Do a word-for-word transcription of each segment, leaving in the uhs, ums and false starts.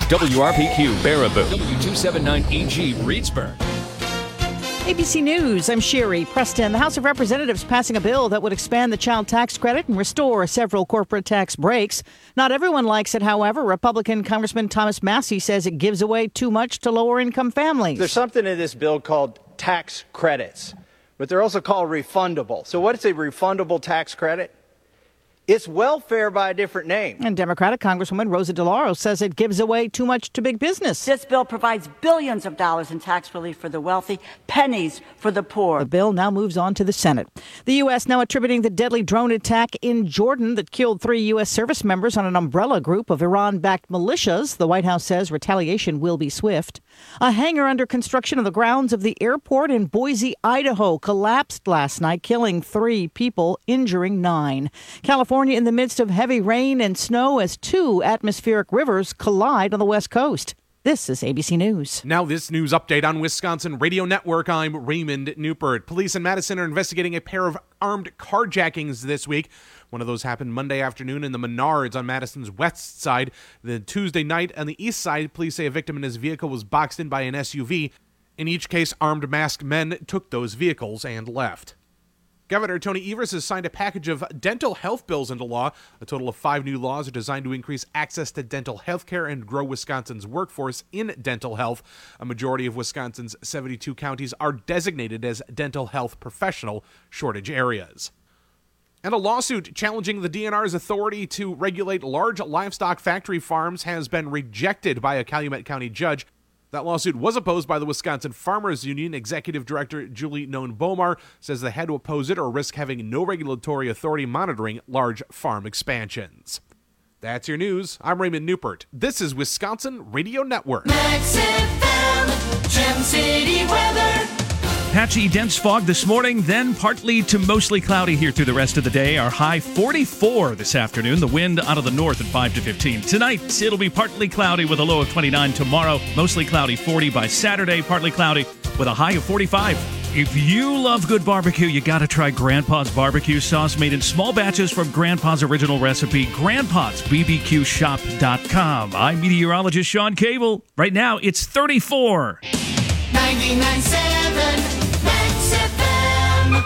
W R P Q, Baraboo. W two seventy-nine E G, Reedsburg. A B C News, I'm Sherry Preston. The House of Representatives passing a bill that would expand the child tax credit and restore several corporate tax breaks. Not everyone likes it, however. Republican Congressman Thomas Massie says it gives away too much to lower-income families. There's something in this bill called tax credits, but they're also called refundable. So what is a refundable tax credit? It's welfare by a different name. And Democratic Congresswoman Rosa DeLauro says it gives away too much to big business. This bill provides billions of dollars in tax relief for the wealthy, pennies for the poor. The bill now moves on to the Senate. The U S now attributing the deadly drone attack in Jordan that killed three U S service members on an umbrella group of Iran-backed militias. The White House says retaliation will be swift. A hangar under construction on the grounds of the airport in Boise, Idaho, collapsed last night, killing three people, injuring nine. California in the midst of heavy rain and snow as two atmospheric rivers collide on the West Coast. This is A B C News. Now this news update on Wisconsin Radio Network. I'm Raymond Newport. Police in Madison are investigating a pair of armed carjackings this week. One of those happened Monday afternoon in the Menards on Madison's west side. Then Tuesday night on the east side, police say a victim in his vehicle was boxed in by an S U V. In each case, armed masked men took those vehicles and left. Governor Tony Evers has signed a package of dental health bills into law. A total of five new laws are designed to increase access to dental health care and grow Wisconsin's workforce in dental health. A majority of Wisconsin's seventy-two counties are designated as dental health professional shortage areas. And a lawsuit challenging the D N R's authority to regulate large livestock factory farms has been rejected by a Calumet County judge. That lawsuit was opposed by the Wisconsin Farmers Union. Executive Director Julie Noen-Bomar says they had to oppose it or risk having no regulatory authority monitoring large farm expansions. That's your news. I'm Raymond Newport. This is Wisconsin Radio Network. Max F M, Gem City weather. Patchy, dense fog this morning, then partly to mostly cloudy here through the rest of the day. Our high forty-four this afternoon. The wind out of the north at five to fifteen. Tonight, it'll be partly cloudy with a low of twenty-nine. Tomorrow, mostly cloudy, forty. By Saturday, partly cloudy with a high of forty-five. If you love good barbecue, you got to try Grandpa's barbecue sauce made in small batches from Grandpa's original recipe, grandpas b b q shop dot com. I'm meteorologist Sean Cable. Right now, it's thirty-four. ninety-nine point seven Max F M.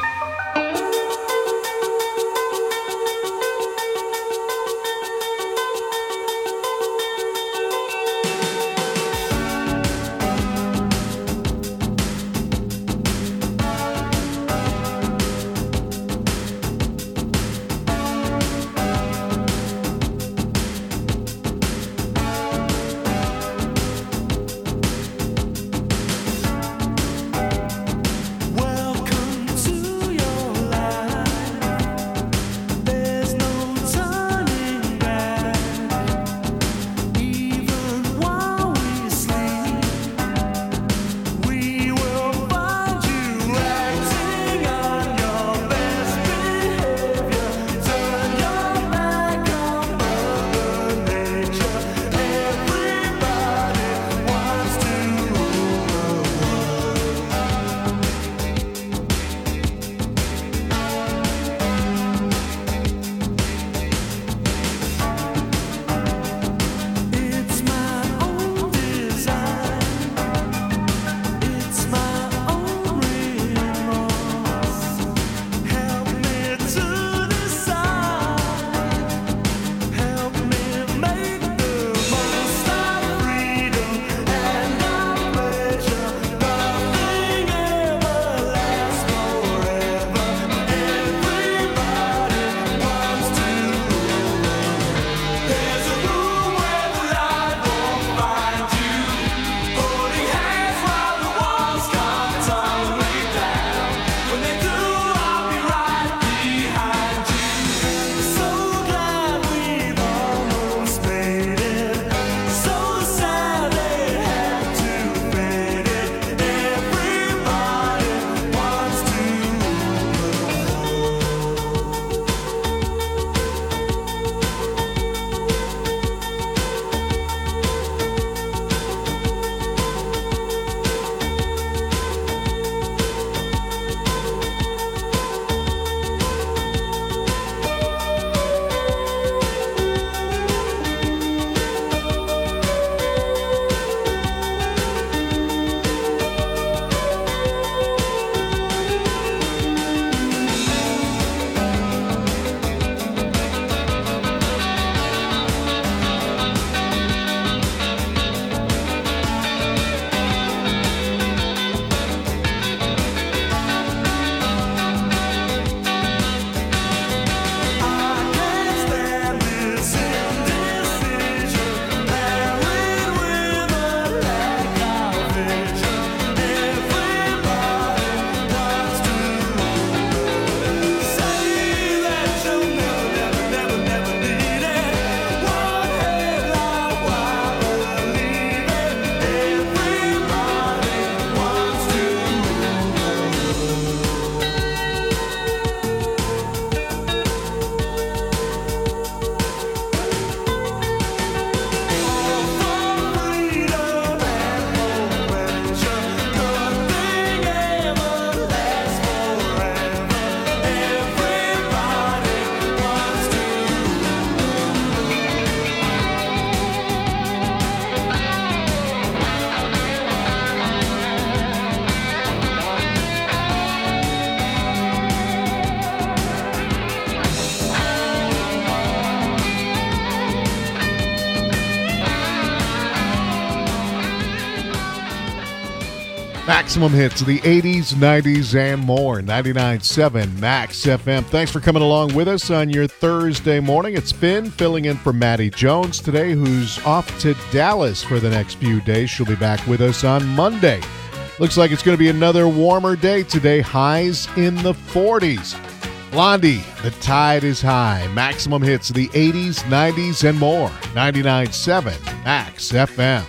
Maximum hits of the eighties, nineties, and more. ninety-nine point seven Max F M. Thanks for coming along with us on your Thursday morning. It's Finn filling in for Maddie Jones today, who's off to Dallas for the next few days. She'll be back with us on Monday. Looks like it's going to be another warmer day today. Highs in the forties. Blondie, The Tide is High. Maximum hits of the eighties, nineties, and more. ninety-nine point seven Max F M.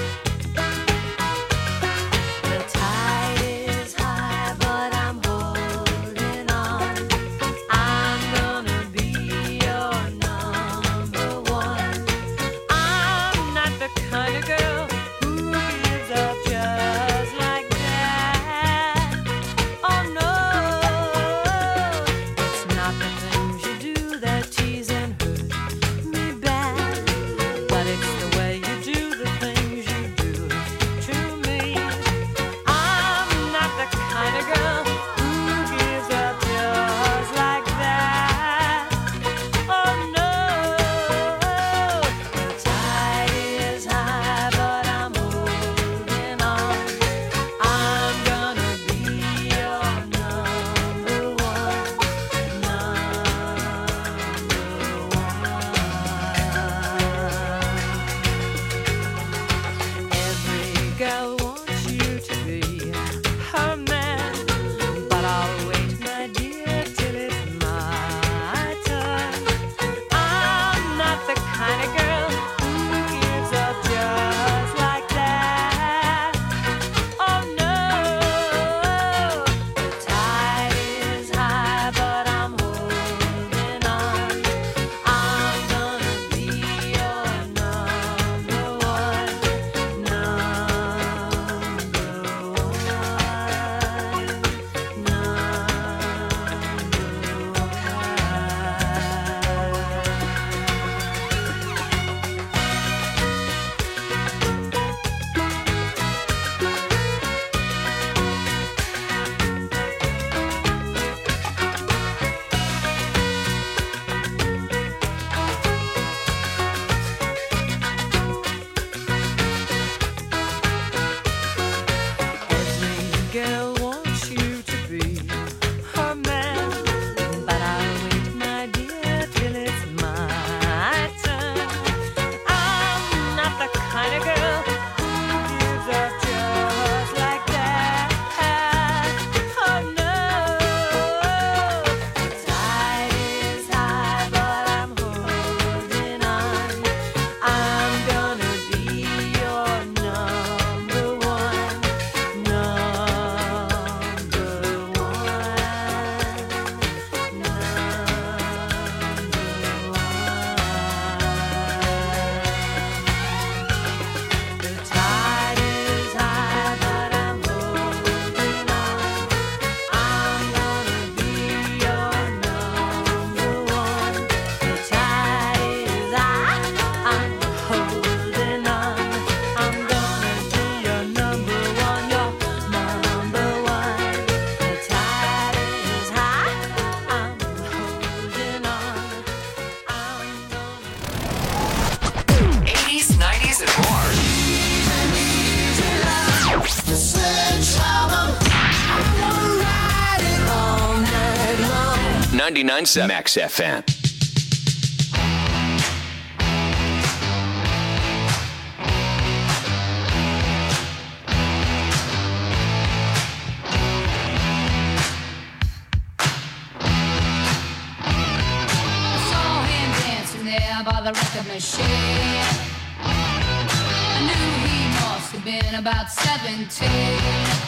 ninety-nine point seven Max F M. By the record machine, I knew he must have been about seventeen.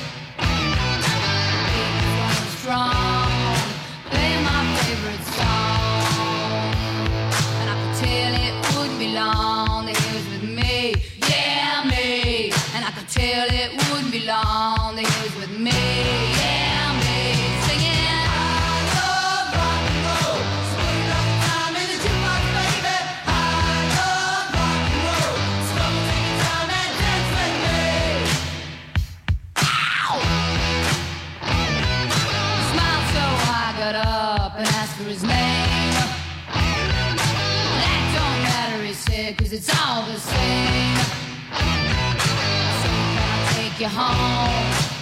He was strong, playing my favorite song, and I could tell it wouldn't be long that he was with me, yeah me. And I could tell it wouldn't be long that he was with me, yeah me. Singing. For his name, that don't matter, he said, 'cause it's all the same. So can I take you home?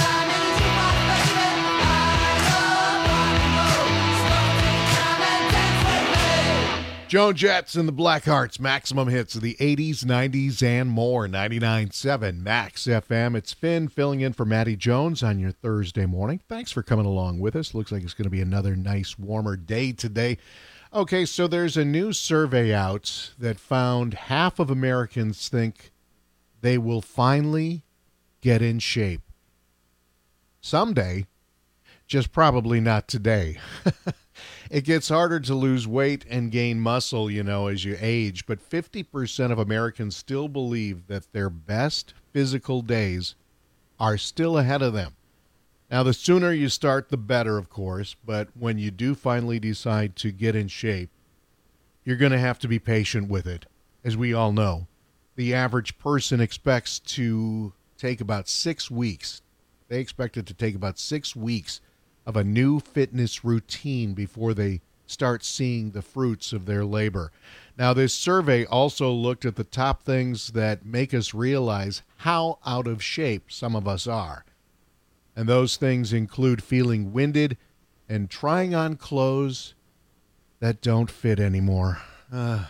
Joan Jett and the Blackhearts, maximum hits of the eighties, nineties, and more. ninety-nine point seven Max F M. It's Finn filling in for Maddie Jones on your Thursday morning. Thanks for coming along with us. Looks like it's going to be another nice, warmer day today. Okay, so there's a new survey out that found half of Americans think they will finally get in shape. Someday, just probably not today. It gets harder to lose weight and gain muscle, you know, as you age, but fifty percent of Americans still believe that their best physical days are still ahead of them. Now, the sooner you start, the better, of course, but when you do finally decide to get in shape, you're going to have to be patient with it. As we all know, the average person expects to take about six weeks. They expect it to take about six weeks of a new fitness routine before they start seeing the fruits of their labor. Now, this survey also looked at the top things that make us realize how out of shape some of us are. And those things include feeling winded and trying on clothes that don't fit anymore. Uh,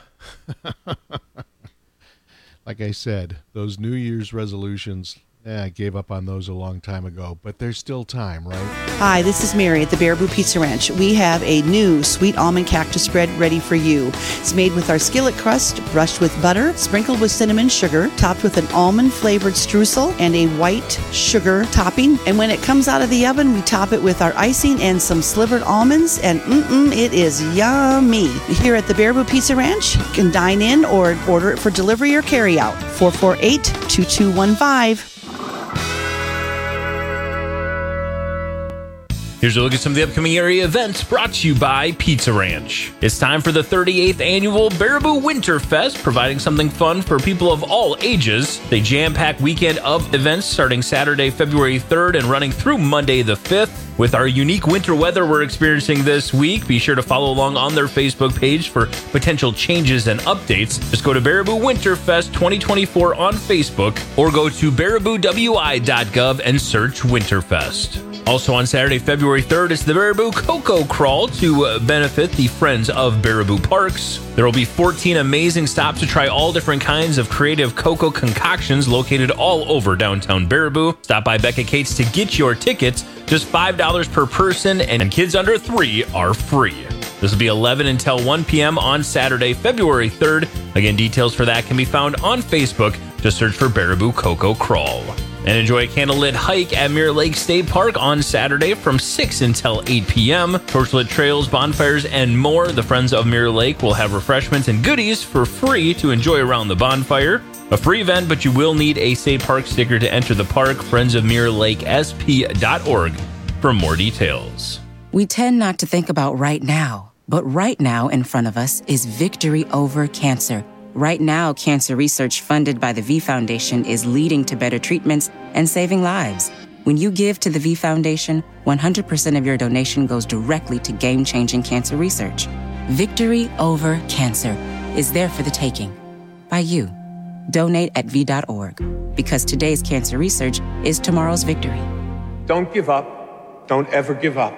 like I said, those New Year's resolutions, eh, I gave up on those a long time ago, but there's still time, right? Hi, this is Mary at the Baraboo Pizza Ranch. We have a new sweet almond cactus spread ready for you. It's made with our skillet crust, brushed with butter, sprinkled with cinnamon sugar, topped with an almond-flavored streusel and a white sugar topping. And when it comes out of the oven, we top it with our icing and some slivered almonds, and mm-mm, it is yummy. Here at the Baraboo Pizza Ranch, you can dine in or order it for delivery or carry out. four four eight, two two one five. Here's a look at some of the upcoming area events brought to you by Pizza Ranch. It's time for the thirty-eighth annual Baraboo Winterfest, providing something fun for people of all ages. The jam-packed weekend of events starting Saturday, February third and running through Monday the fifth. With our unique winter weather we're experiencing this week, be sure to follow along on their Facebook page for potential changes and updates. Just go to Baraboo Winterfest twenty twenty-four on Facebook or go to baraboo w i dot gov and search Winterfest. Also on Saturday, February third, it's the Baraboo Cocoa Crawl to benefit the Friends of Baraboo Parks. There will be fourteen amazing stops to try all different kinds of creative cocoa concoctions located all over downtown Baraboo. Stop by Becca Cates to get your tickets. Just five dollars per person, and kids under three are free. This will be eleven until one p.m. on Saturday, February third. Again, details for that can be found on Facebook. Just search for Baraboo Cocoa Crawl. And enjoy a candlelit hike at Mirror Lake State Park on Saturday from six until eight p.m. Torchlit trails, bonfires, and more. The Friends of Mirror Lake will have refreshments and goodies for free to enjoy around the bonfire. A free event, but you will need a State Park sticker to enter the park. Friends of Mirror Lake S P dot org for more details. We tend not to think about right now, But right now in front of us is victory over cancer. Right now, cancer research funded by the V Foundation is leading to better treatments and saving lives. When you give to the V Foundation, one hundred percent of your donation goes directly to game-changing cancer research. Victory over cancer is there for the taking. By you. Donate at V dot org. Because today's cancer research is tomorrow's victory. Don't give up. Don't ever give up.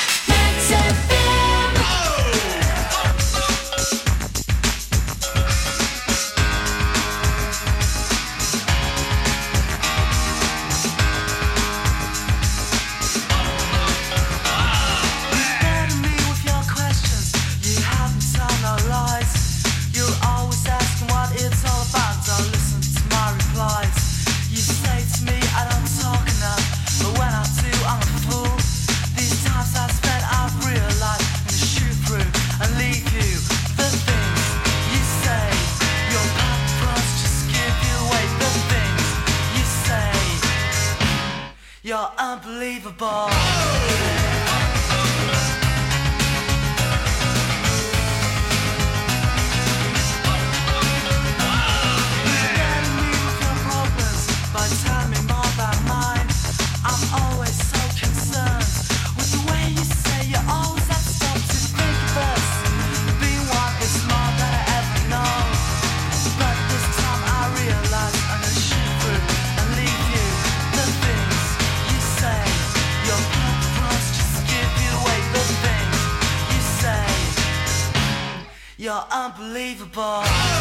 You're unbelievable. You're unbelievable.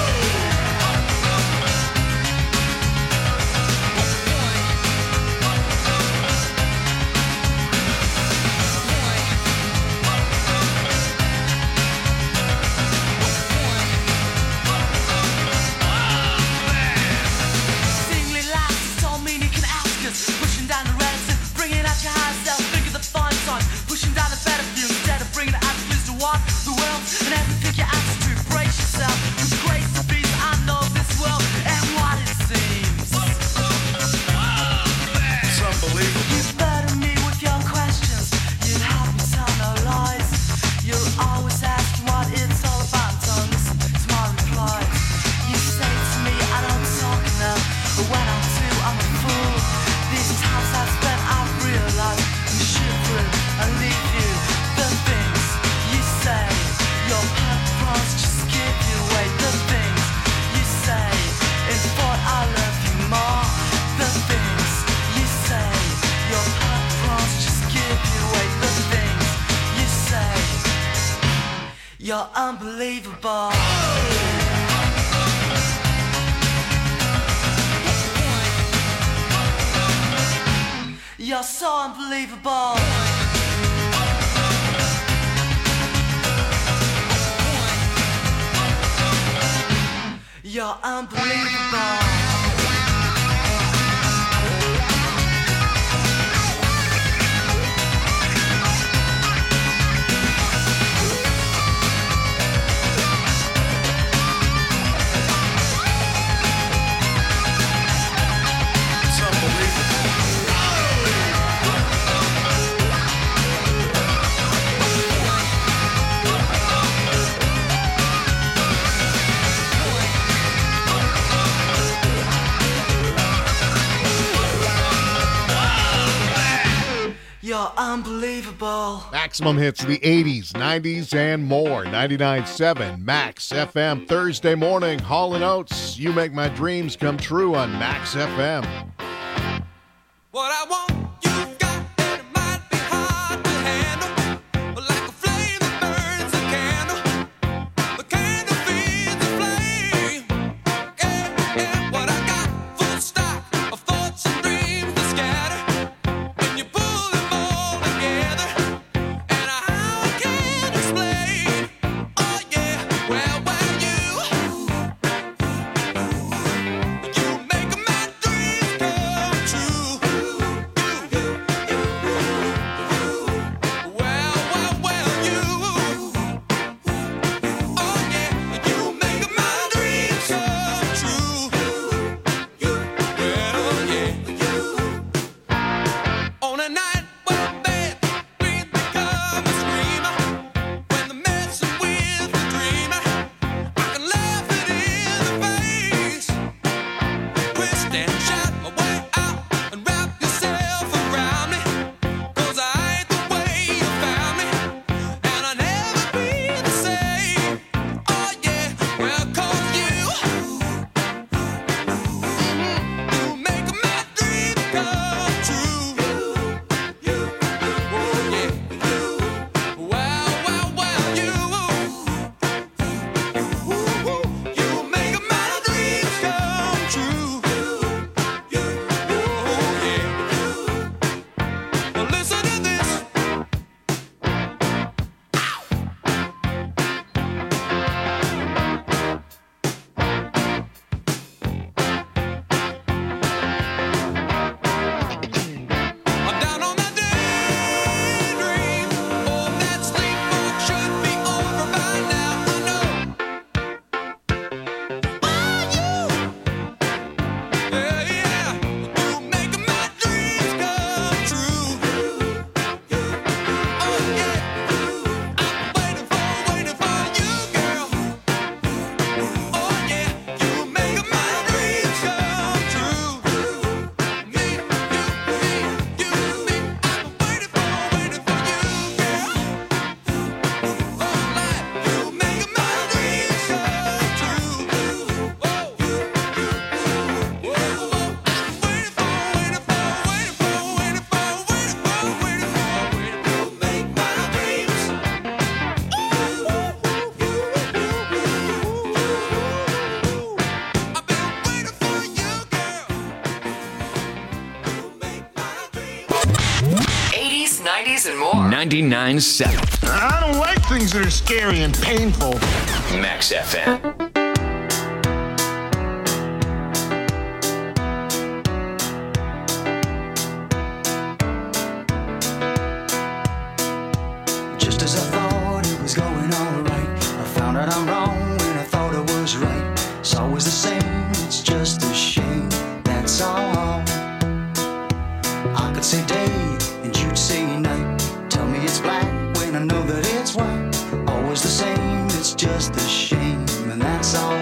You're unbelievable. You're so unbelievable. You're unbelievable. You're unbelievable. Maximum hits of the eighties, nineties, and more. ninety-nine point seven Max F M. Thursday morning, Hall and Oates. You make my dreams come true on Max F M. What I want. True. This and more. ninety-nine point seven. I don't like things that are scary and painful. Max F M. Just as I thought it was going all right, I found out I'm wrong when I thought I was right. It's always the same, it's just a shame, that's all. I could say day and you'd say night. Tell me it's black when I know that it's white. Always the same, it's just a shame, and that's all.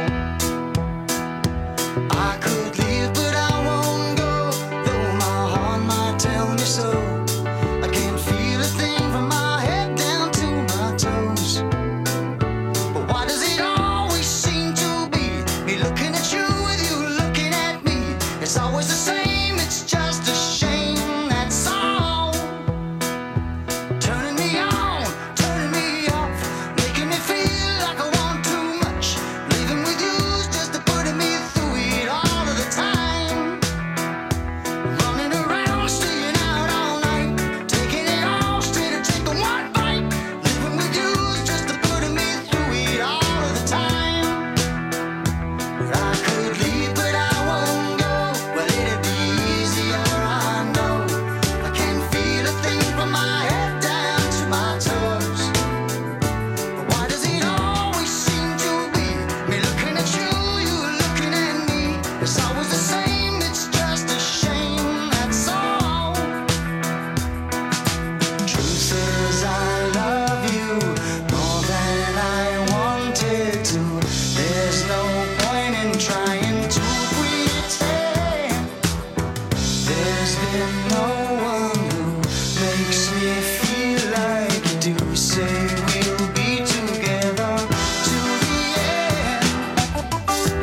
I could leave, but I won't go, though my heart might tell me so. I can't feel a thing from my head down to my toes. But why does it always seem to be me looking at you with you looking at me? It's always the same, it's just a shame, that's all. Turning me on, turning me off, making me feel like I want too much. Leaving with you's just putting me through it all of the time. Running around, staying out all night, taking it all straight and taking one bite. Living with you's just putting me through it all of the time. But I could leave, but I won't go. Well, it'd be easier, I know. I can't feel a thing from my head down to my toes. But why does it always seem to be me looking at you, you looking at me? It's always the same, it's just a shame, that's all. Truth is I love you more than I wanted to. There's no point in trying to pretend. There's been no one who makes me feel like you do. Say we'll be together to the end.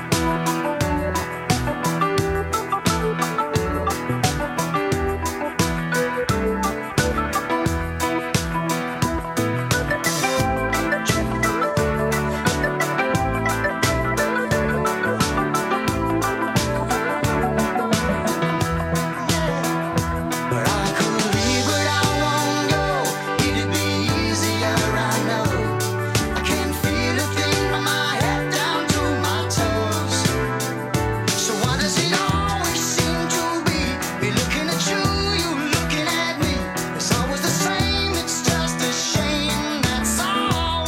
But I could leave, but I won't go. It'd be easier, I know. I can't feel a thing from my head down to my toes. So why does it always seem to be me looking at you, you looking at me? It's always the same, it's just a shame, that's all.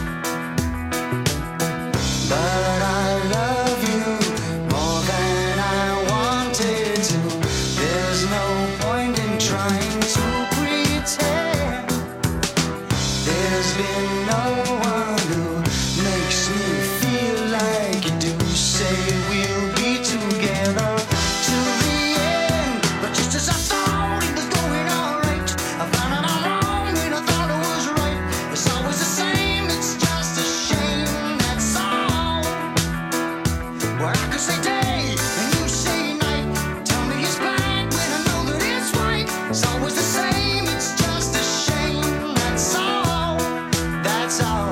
But I love you more than I wanted to. There's no point in trying to pretend. There's been no one who makes me feel like you do. Say we'll be together to the end. But just as I thought it was going all right, I found out I'm wrong when I thought it was right. It's always the same, it's just a shame, that's all. Well, I could say day and you say night. Tell me it's black when I know that it's white. It's always the same, it's just a shame, that's all. That's all.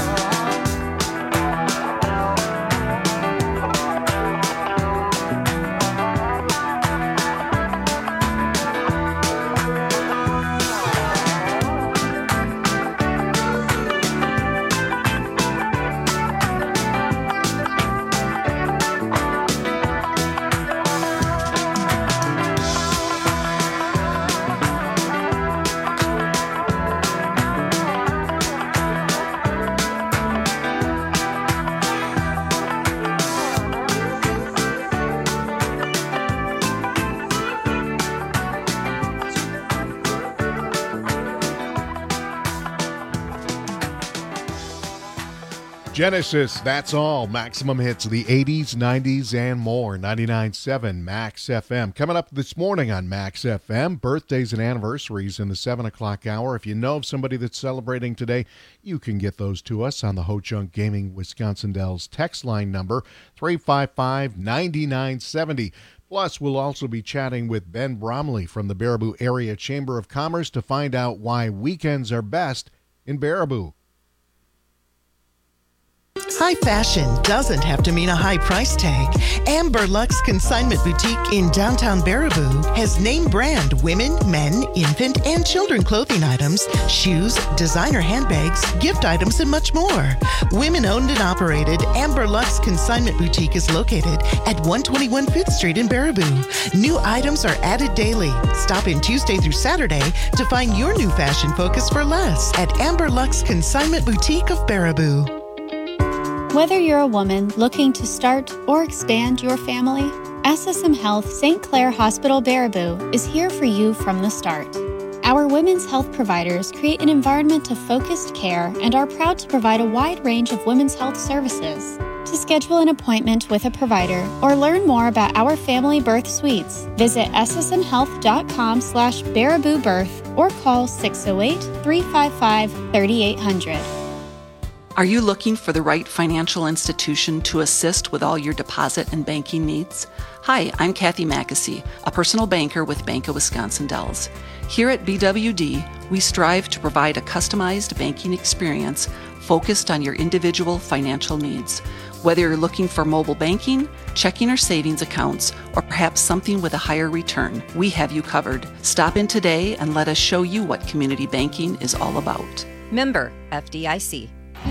Genesis, that's all. Maximum hits of the eighties, nineties, and more. ninety-nine point seven Max F M. Coming up this morning on Max F M, birthdays and anniversaries in the seven o'clock hour. If you know of somebody that's celebrating today, you can get those to us on the Ho Chunk Gaming Wisconsin Dells text line number three five five, nine nine seven zero. Plus, we'll also be chatting with Ben Bromley from the Baraboo Area Chamber of Commerce to find out why weekends are best in Baraboo. High fashion doesn't have to mean a high price tag. Amber Lux Consignment Boutique in downtown Baraboo has name brand women, men, infant, and children clothing items, shoes, designer handbags, gift items, and much more. Women owned and operated, Amber Lux Consignment Boutique is located at one twenty-one Fifth Street in Baraboo. New items are added daily. Stop in Tuesday through Saturday to find your new fashion focus for less at Amber Lux Consignment Boutique of Baraboo. Whether you're a woman looking to start or expand your family, S S M Health Saint Clair Hospital Baraboo is here for you from the start. Our women's health providers create an environment of focused care and are proud to provide a wide range of women's health services. To schedule an appointment with a provider or learn more about our family birth suites, visit S S M health dot com slash Baraboo Birth or call six oh eight, three five five, three eight hundred. Are you looking for the right financial institution to assist with all your deposit and banking needs? Hi, I'm Kathy Mackesy, a personal banker with Bank of Wisconsin Dells. Here at B W D, we strive to provide a customized banking experience focused on your individual financial needs. Whether you're looking for mobile banking, checking or savings accounts, or perhaps something with a higher return, we have you covered. Stop in today and let us show you what community banking is all about. Member F D I C.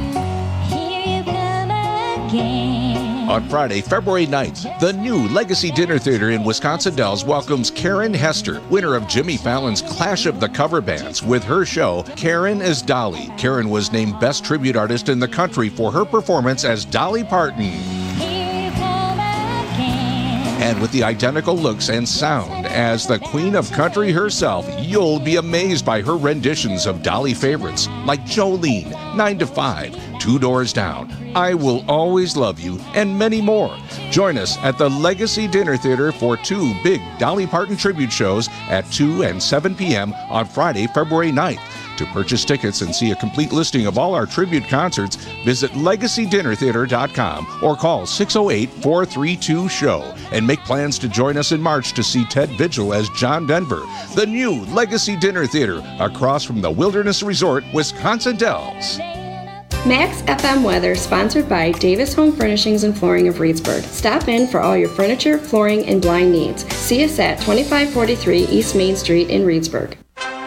On Friday, February ninth, the new Legacy Dinner Theater in Wisconsin Dells welcomes Karen Hester, winner of Jimmy Fallon's Clash of the Cover Bands, with her show, Karen as Dolly. Karen was named Best Tribute Artist in the country for her performance as Dolly Parton. And with the identical looks and sound as the Queen of Country herself, you'll be amazed by her renditions of Dolly favorites like Jolene, nine to five, Two Doors Down, I Will Always Love You, and many more. Join us at the Legacy Dinner Theater for two big Dolly Parton tribute shows at two and seven p.m. on Friday, February ninth. To purchase tickets and see a complete listing of all our tribute concerts, visit legacy dinner theater dot com or call six oh eight, four three two, show and make plans to join us in March to see Ted Vigil as John Denver. The new Legacy Dinner Theater across from the Wilderness Resort, Wisconsin Dells. Max F M weather sponsored by Davis Home Furnishings and Flooring of Reedsburg. Stop in for all your furniture, flooring, and blind needs. See us at twenty-five forty-three East Main Street in Reedsburg.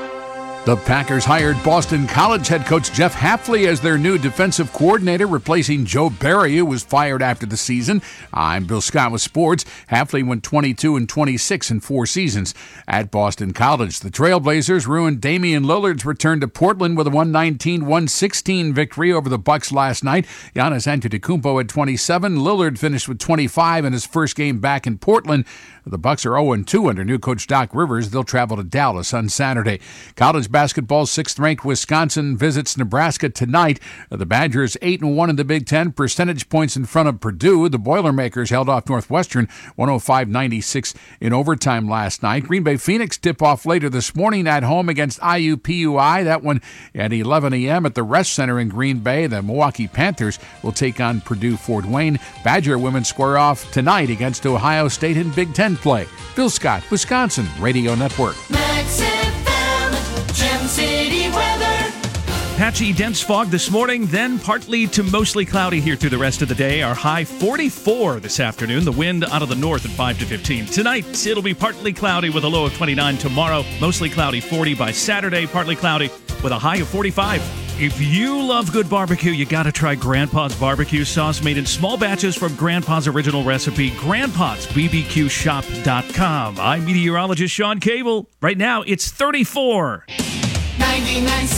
The Packers hired Boston College head coach Jeff Hafley as their new defensive coordinator, replacing Joe Barry, who was fired after the season. I'm Bill Scott with sports. Hafley went twenty-two and twenty-six in four seasons at Boston College. The Trailblazers ruined Damian Lillard's return to Portland with a one nineteen to one sixteen victory over the Bucks last night. Giannis Antetokounmpo had twenty-seven. Lillard finished with twenty-five in his first game back in Portland. The Bucks are oh and two under new coach Doc Rivers. They'll travel to Dallas on Saturday. College basketball, sixth-ranked Wisconsin visits Nebraska tonight. The Badgers eight and one in the Big Ten, percentage points in front of Purdue. The Boilermakers held off Northwestern one oh five ninety-six in overtime last night. Green Bay Phoenix tip-off later this morning at home against I U P U I. That one at eleven a.m. at the Rest Center in Green Bay. The Milwaukee Panthers will take on Purdue Fort Wayne. Badger women square off tonight against Ohio State in Big Ten play. Bill Scott, Wisconsin Radio Network. Max F M, Gem City weather. Patchy dense fog this morning, then partly to mostly cloudy here through the rest of the day. Our high forty-four this afternoon. The wind out of the north at five to fifteen. Tonight, it'll be partly cloudy with a low of twenty-nine. Tomorrow, mostly cloudy, forty. By Saturday, partly cloudy with a high of forty-five. If you love good barbecue, you got to try Grandpa's barbecue sauce made in small batches from Grandpa's original recipe, grandpas b b q shop dot com. I'm meteorologist Sean Cable. Right now, it's thirty-four. ninety-nine point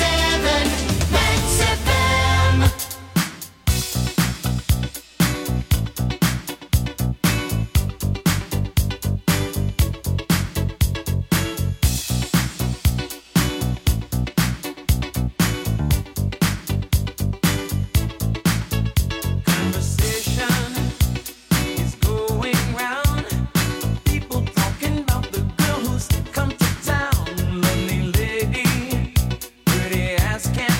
seven Max F M. Come to town, lonely lady, pretty ass can't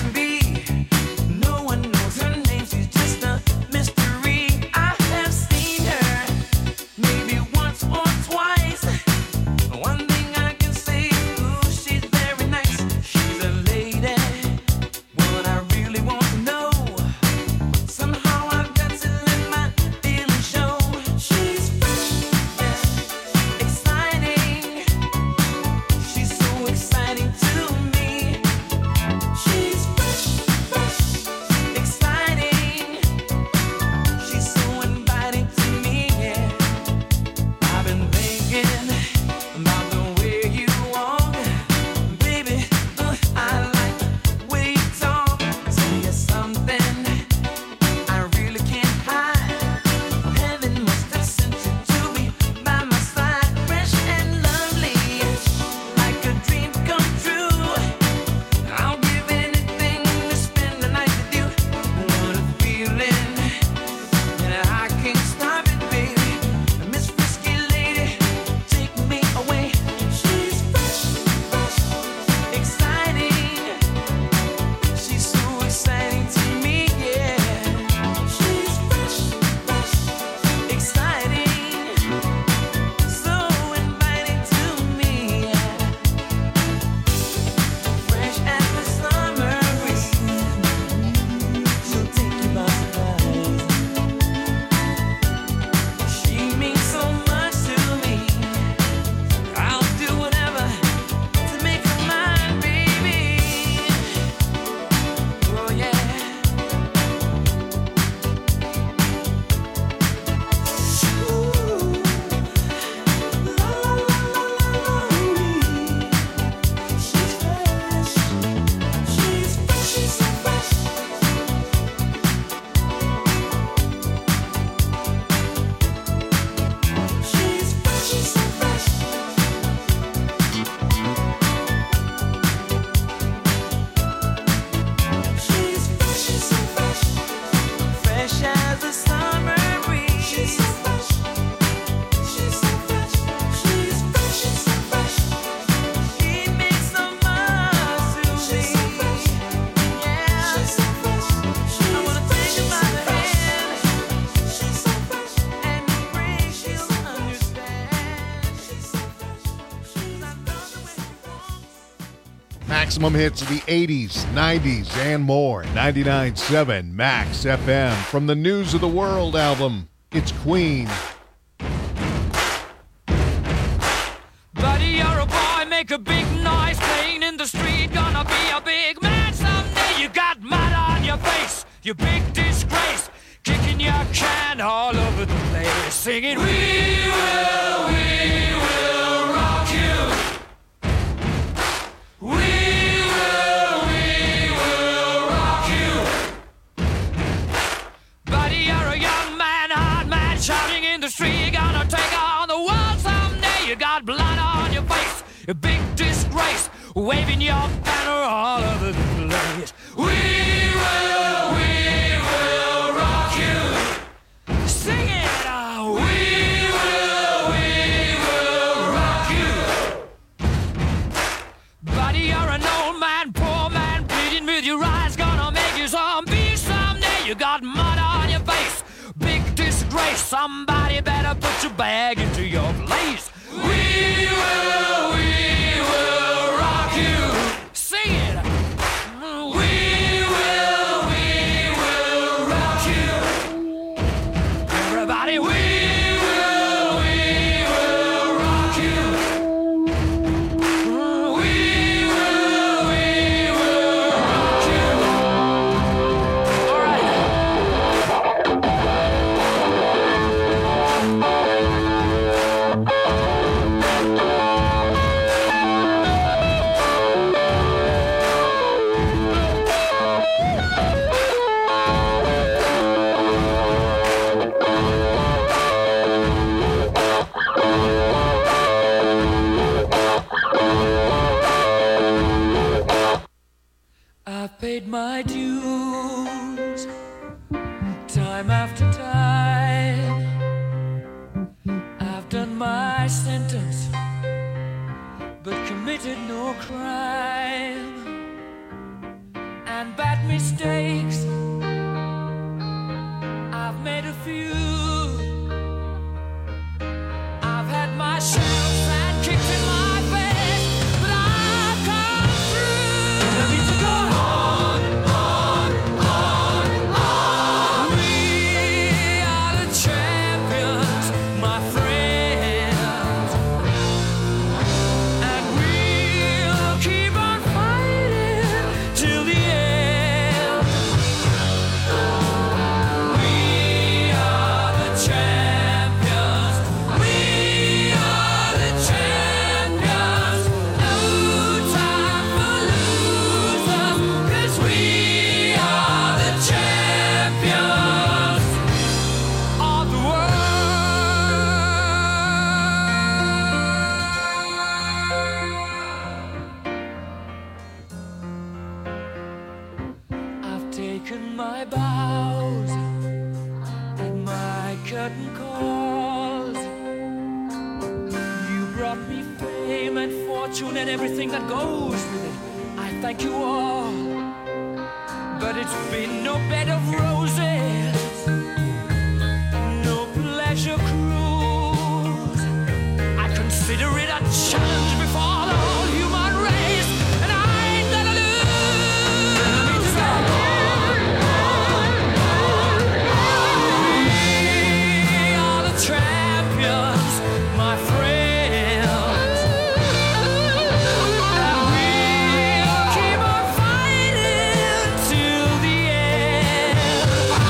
maximum hits of the eighties, nineties, and more. ninety-nine point seven Max F M. From the News of the World album, it's Queen. Buddy, you're a boy, make a big noise playing in the street. Gonna be a big man someday. You got mud on your face, you big disgrace. Kicking your can all over the place, singing, we will, we will rock you. We will, we will rock you. Buddy, you're a young man, hard man, shouting in the street. You're gonna take on the world someday. You got blood on your face, a big disgrace, waving your banner all over the place. We will, we will rock you. Sing it, oh, we will, we will rock you. Buddy, you're an old man, poor man, bleeding with your eyes, gonna make you zombie someday. You got mud on your face, big disgrace. Somebody better put your bag into your place. We will, we will rock you. Sing it. We will, we will rock you. Everybody, we will, we will rock you. We will, we will rock you. All right. I've paid my dues time after time. I've done my sentence, but committed no crime. And bad mistakes, I've made a few. I've had my shells and kicked in my face, but I've come through. Let me to go on, on, on, on. We are the champions, my friends, and we'll keep on fighting till the end. We are the champions. We are the champions. No time for losers, 'cause we are the champions of the world. I've taken my bows and my curtain calls. You brought me fame and fortune and everything that goes with it. I thank you all, but it's been no bed of roses, no pleasure cruise. I consider it a challenge before the whole human race, and I ain't gonna lose. We are the champions, my friends, and we'll keep on fighting till the end.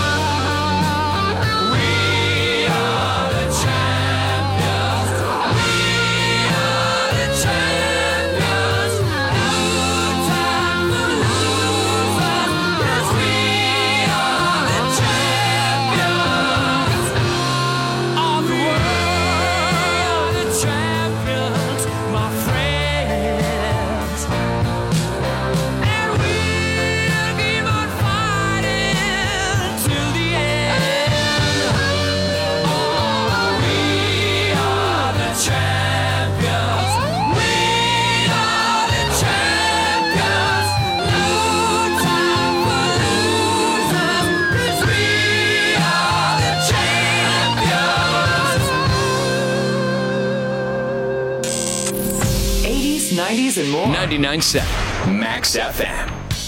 We are the champions. We are the champions. No time for losers, 'cause we are the champions of the world. The champions, my friends, and we'll keep on fighting till the end. Oh, we are the champions. We are the champions. No time for losers, 'cause we are the champions. eighties, nineties, and more. ninety-nine point seven Max F M.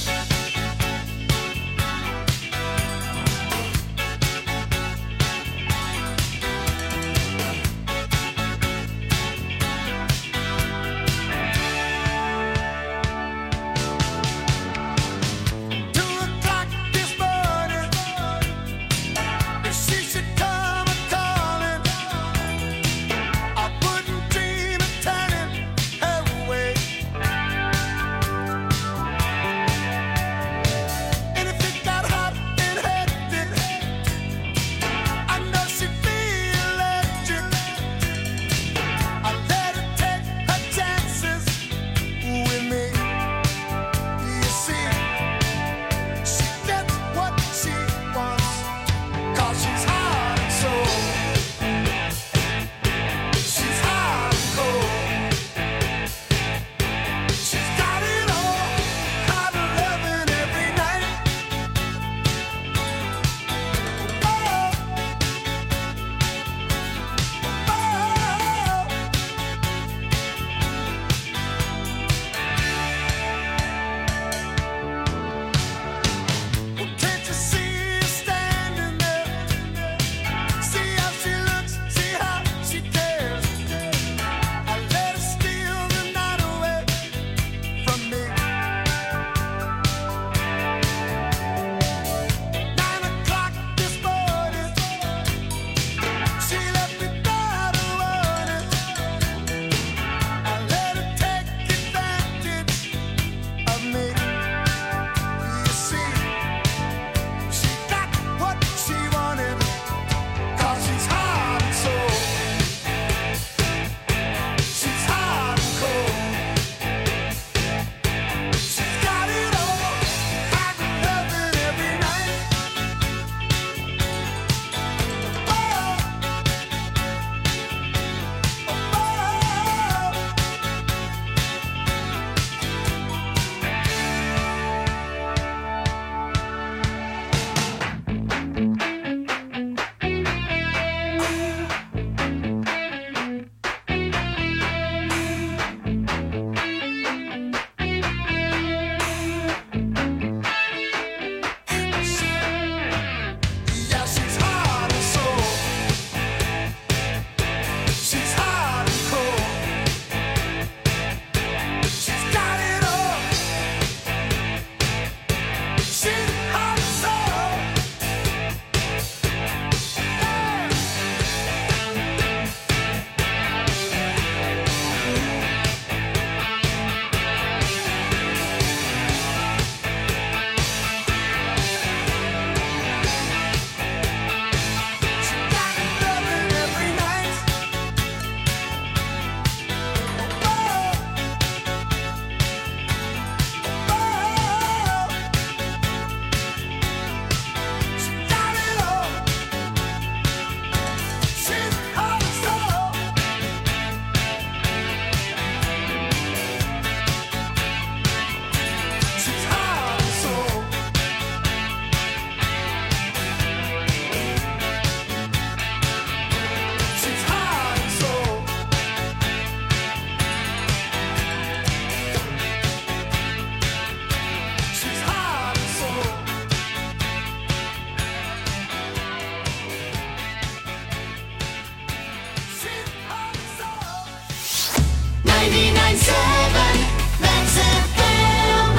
ninety-nine seven Max F M.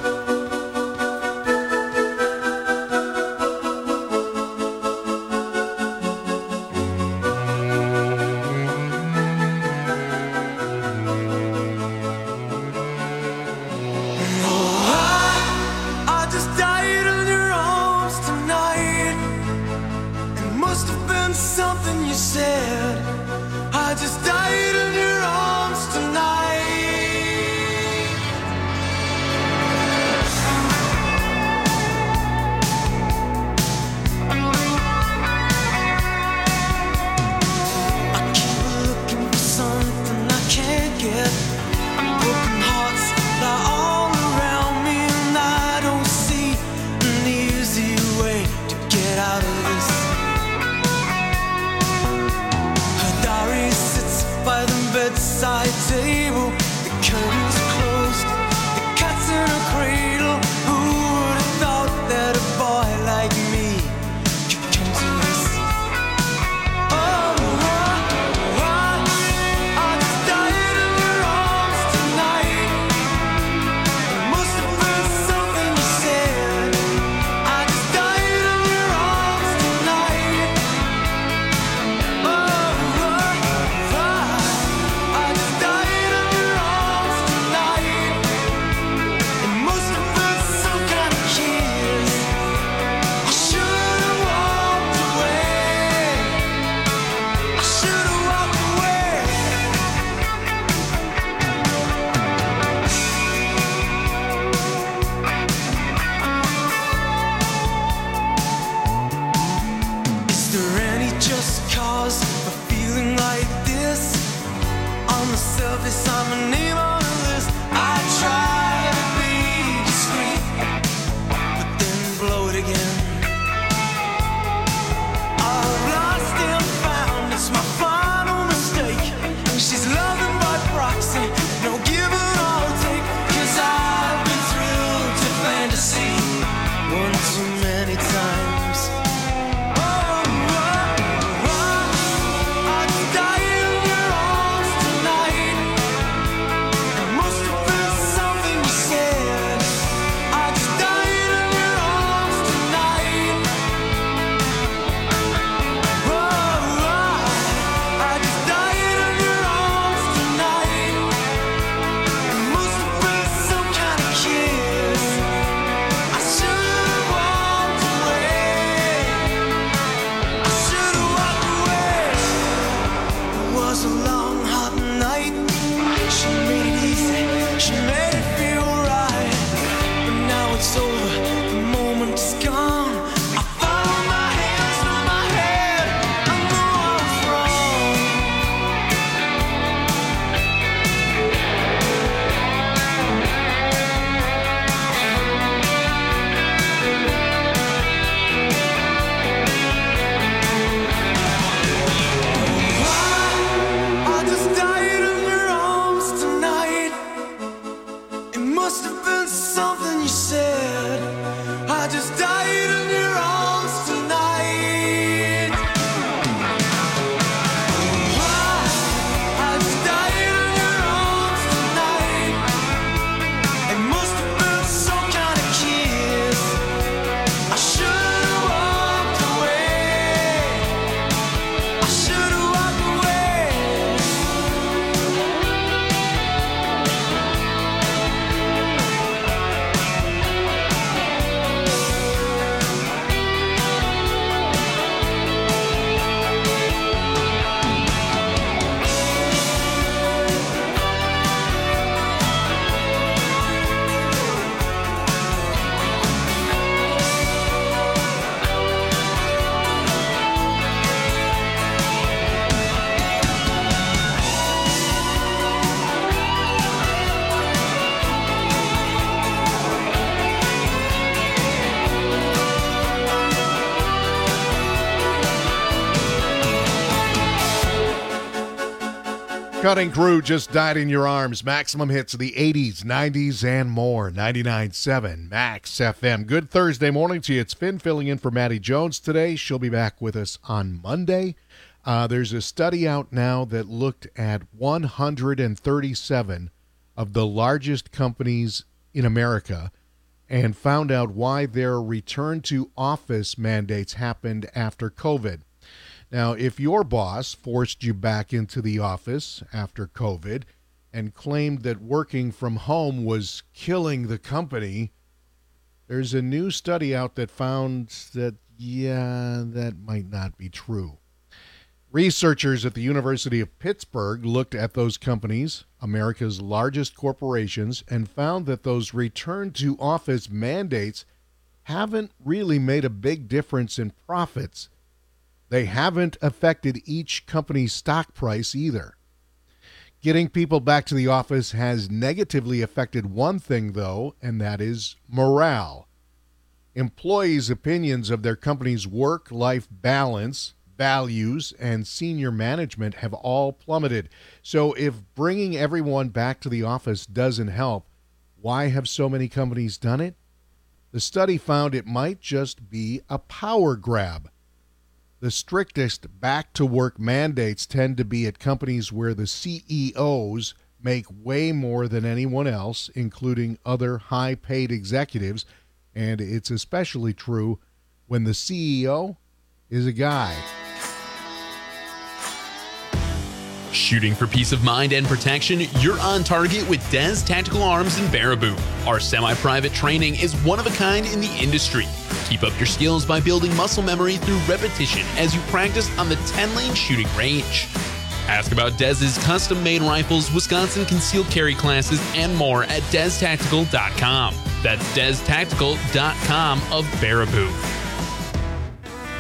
I just died in your arms tonight. It must have been something you said. I just died in your arms tonight. I keep looking for something I can't get. Broken hearts lie all around me, and I don't see an easy way to get out of this. Her diary sits by the bedside table. The curtains are closed, the cat's myself, yes, I'm a name on the list. I try to be discreet, but then blow it again. I've lost and found, it's my final mistake. She's loving by proxy, no give and all take. Cause I've been thrilled to fantasy one too many times. Cutting Crew just died in your arms. Maximum hits of the eighties, nineties, and more. ninety-nine point seven Max F M. Good Thursday morning to you. It's Finn filling in for Maddie Jones today. She'll be back with us on Monday. Uh, there's a study out now that looked at one hundred thirty-seven of the largest companies in America and found out why their return to office mandates happened after COVID. Now, if your boss forced you back into the office after COVID and claimed that working from home was killing the company, there's a new study out that found that, yeah, that might not be true. Researchers at the University of Pittsburgh looked at those companies, America's largest corporations, and found that those return-to-office mandates haven't really made a big difference in profits. They haven't affected each company's stock price either. Getting people back to the office has negatively affected one thing, though, and that is morale. Employees' opinions of their company's work-life balance, values, and senior management have all plummeted. So if bringing everyone back to the office doesn't help, why have so many companies done it? The study found it might just be a power grab. The strictest back-to-work mandates tend to be at companies where the C E Os make way more than anyone else, including other high-paid executives, and it's especially true when the C E O is a guy. Shooting for peace of mind and protection, you're on target with Des Tactical Arms in Baraboo. Our semi-private training is one of a kind in the industry. Keep up your skills by building muscle memory through repetition as you practice on the ten-lane shooting range. Ask about Dez's custom-made rifles, Wisconsin concealed carry classes, and more at des tactical dot com. That's des tactical dot com of Baraboo.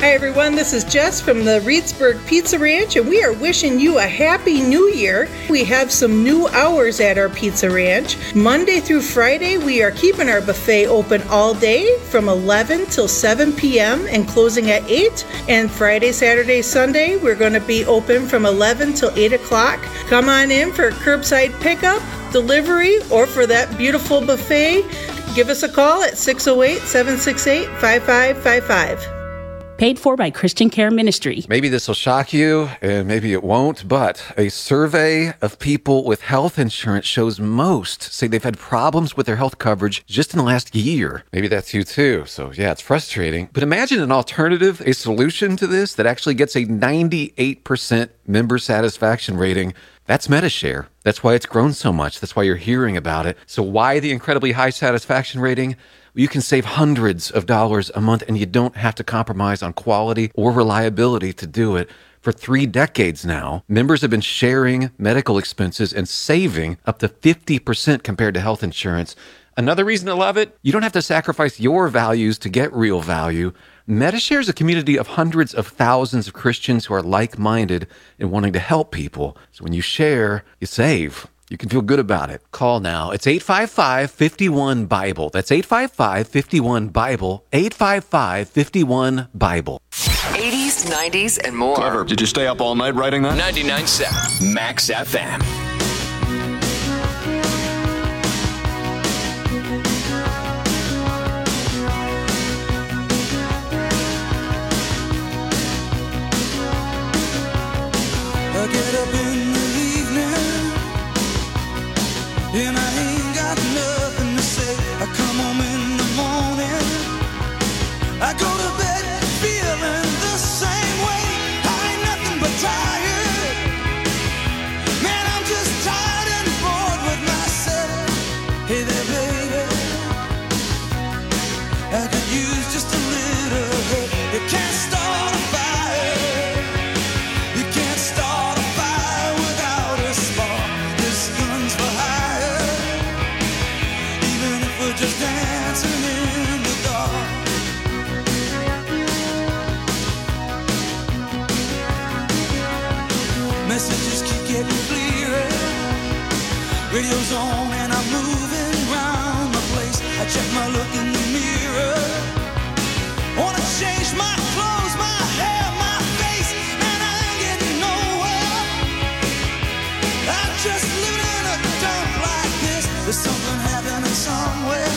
Hi everyone, this is Jess from the Reedsburg Pizza Ranch, and we are wishing you a happy new year. We have some new hours at our Pizza Ranch. Monday through Friday, we are keeping our buffet open all day from eleven till seven p.m. and closing at eight. And Friday, Saturday, Sunday, we're going to be open from eleven till eight o'clock. Come on in for curbside pickup, delivery, or for that beautiful buffet. Give us a call at six oh eight, seven six eight, five five five five. Paid for by Christian Care Ministry. Maybe this will shock you, and maybe it won't, but a survey of people with health insurance shows most say they've had problems with their health coverage just in the last year. Maybe that's you too, so yeah, it's frustrating. But imagine an alternative, a solution to this that actually gets a ninety-eight percent member satisfaction rating. That's MediShare. That's why it's grown so much. That's why you're hearing about it. So why the incredibly high satisfaction rating? You can save hundreds of dollars a month, and you don't have to compromise on quality or reliability to do it. For three decades now, members have been sharing medical expenses and saving up to fifty percent compared to health insurance. Another reason to love it, you don't have to sacrifice your values to get real value. MediShare is a community of hundreds of thousands of Christians who are like-minded and wanting to help people. So when you share, you save. You can feel good about it. Call now. It's eight five five, five one, BIBLE. That's eight five five, five one, BIBLE. eight five five, five one, BIBLE. eighties, nineties, and more. Clever. Did you stay up all night writing that? ninety-nine point seven Max F M. I get up in the evening and I ain't got nothing to say. I come home in the morning, I go to bed feeling the same way. I ain't nothing but tired. Man, I'm just tired and bored with myself. Hey there, baby, I could use just a little help. You can't start a fire. You can't start a fire without a spark. This gun's for hire, even if we're just dancing in the dark. Messages keep getting clearer. Radio's on and I'm moving around the place. I check my look in the mirror. Wanna change my clothes, my hair, my face, and I ain't getting nowhere. I'm just living in a dump like this. There's something happening somewhere.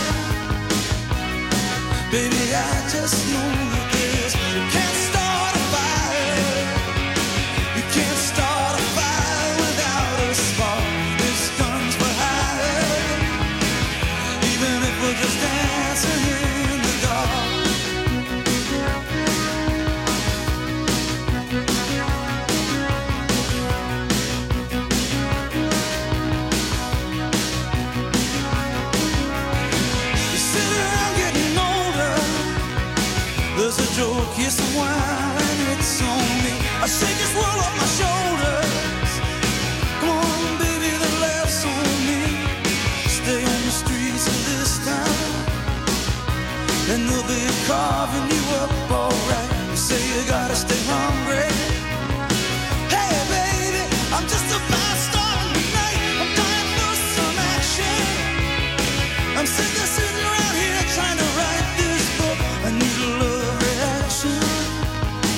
Baby, I just know that this. You can't start a fire. You can't start a fire without a spark. This gun's for hire, even if we're just dancing in the dark. You sit around getting older. There's a joke, here's some wine, it's on me. I shake this world off my shoulders. Come on, baby, the laughs on me. Stay on the streets of this town, and they'll be carving you up alright. You say you gotta stay hungry. Hey, baby, I'm just about starting tonight. I'm dying for some action. I'm sick of sitting around here trying to write this book. I need a love reaction.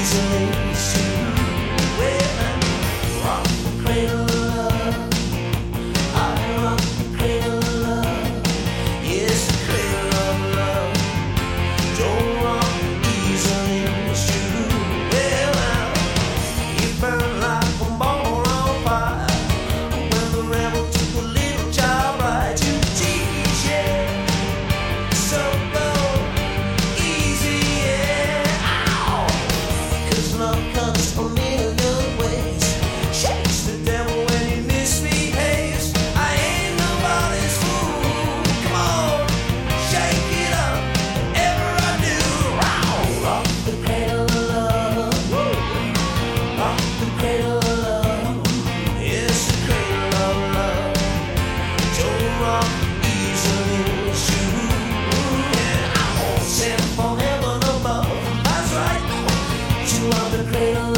Cradle